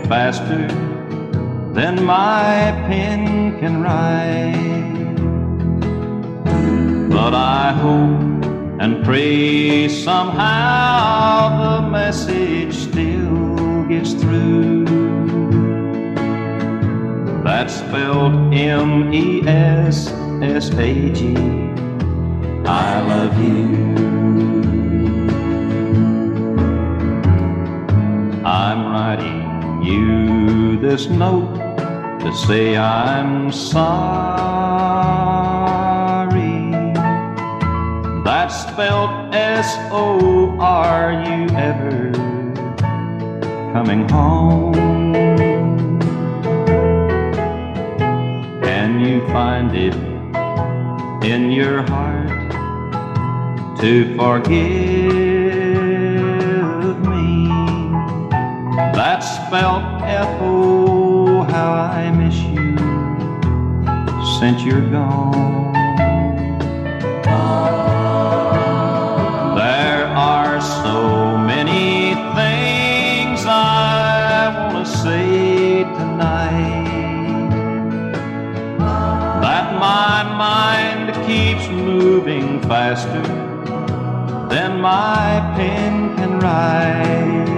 faster than my pen can write. But I hope and pray somehow the message still gets through. That's spelled M-E-S-S-A-G. I love you. I'm writing you this note to say I'm sorry. That's spelled S-O. Are you ever coming home? Can you find it in your heart to forgive me? That's spelled F-O. How I miss you since you're gone. There are so many things I want to say tonight, that my mind keeps moving faster than my pen can write.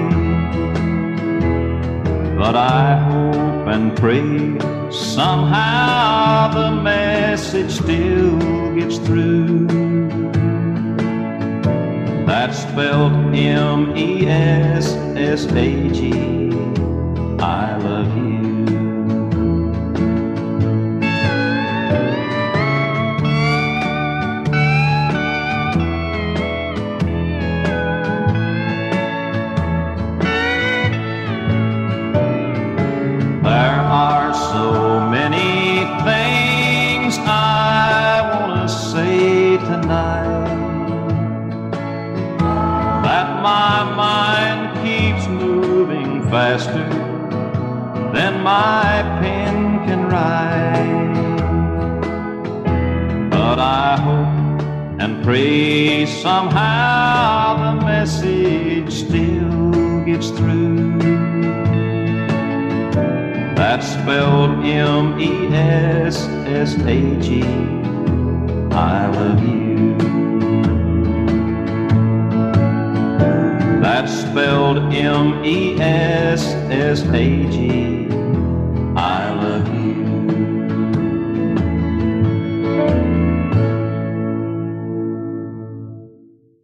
But I hope and pray somehow the message still gets through. That's spelled M-E-S-S-A-G. I love you. There are so many things I want to say tonight, that my mind keeps moving faster than my pen can write. But I hope and pray somehow the message still gets through. That's spelled M-E-S-S-A-G. I love you. That's spelled M-E-S-S-A-G. I love you.